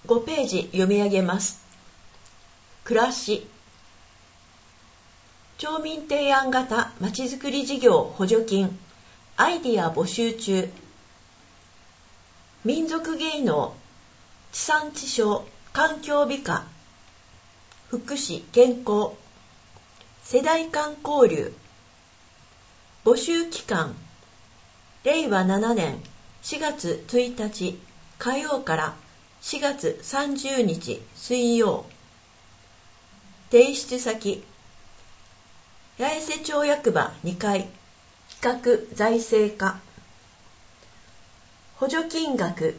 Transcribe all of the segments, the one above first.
5ページ読み上げます。暮らし。町民提案型まちづくり事業補助金、アイディア募集中。民族芸能、地産地消、環境美化、福祉健康、世代間交流。募集期間、令和7年4月1日火曜から4月30日水曜。提出先、八重瀬町役場2階、企画財政課。補助金額、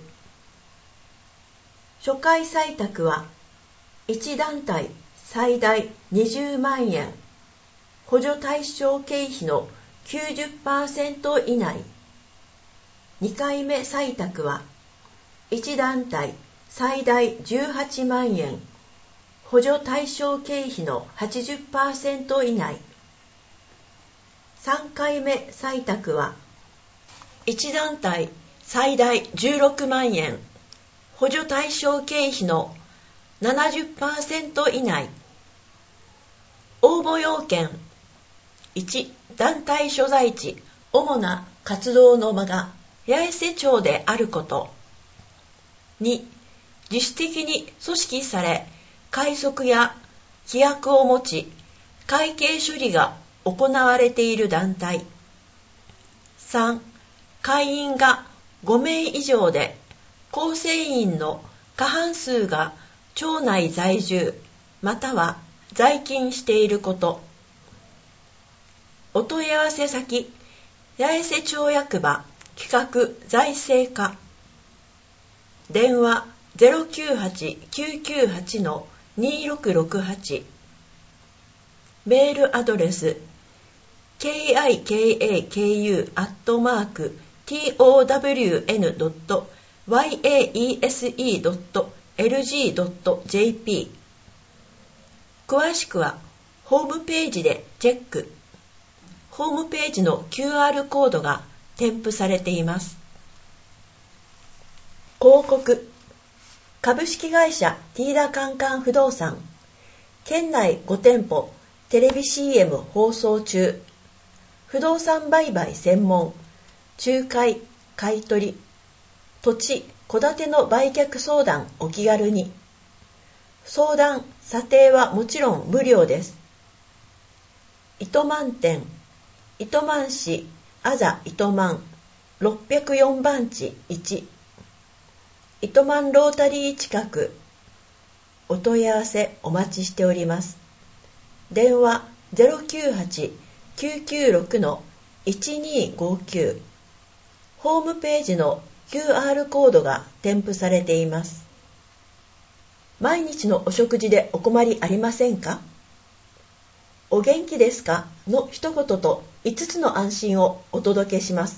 初回採択は1団体最大20万円、補助対象経費の 90% 以内。2回目採択は1団体最大18万円、補助対象経費の 80% 以内。3回目採択は1団体最大16万円、補助対象経費の 70% 以内。応募要件、1、団体所在地、主な活動の場が八重瀬町であること。2、自主的に組織され、会則や規約を持ち、会計処理が行われている団体。3、会員が5名以上で、構成員の過半数が町内在住、または在勤していること。お問い合わせ先、八重瀬町役場企画財政課。電話 098-998-2668。メールアドレス kikaton.waese.lg.jp。 詳しくはホームページでチェック。ホームページの QR コードが添付されています。広告。株式会社ティーダカンカン不動産。県内5店舗テレビ CM 放送中。不動産売買専門、仲介、買取、土地、戸建ての売却相談お気軽に。相談、査定はもちろん無料です。糸満店、糸満市あざ糸満604番地1、糸満ロータリー近く。お問い合わせお待ちしております。電話 098-996-1259。ホームページの QR コードが添付されています。毎日のお食事でお困りありませんか？お元気ですかの一言と5つの安心をお届けします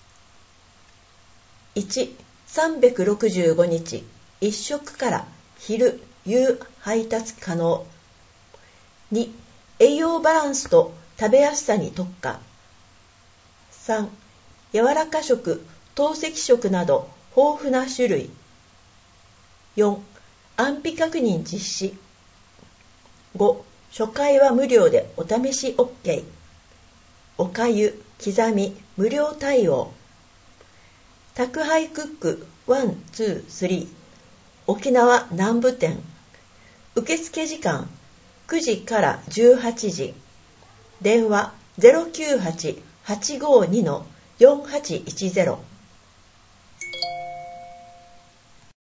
。1、365日1食から昼・夕配達可能。2、栄養バランスと食べやすさに特化。3、柔らか食、透析食など豊富な種類。4、安否確認実施。5、初回は無料でお試し OK。 おかゆ、刻み、無料対応。宅配クック1、2、3。沖縄南部店。受付時間9時から18時。電話 098-852-4810。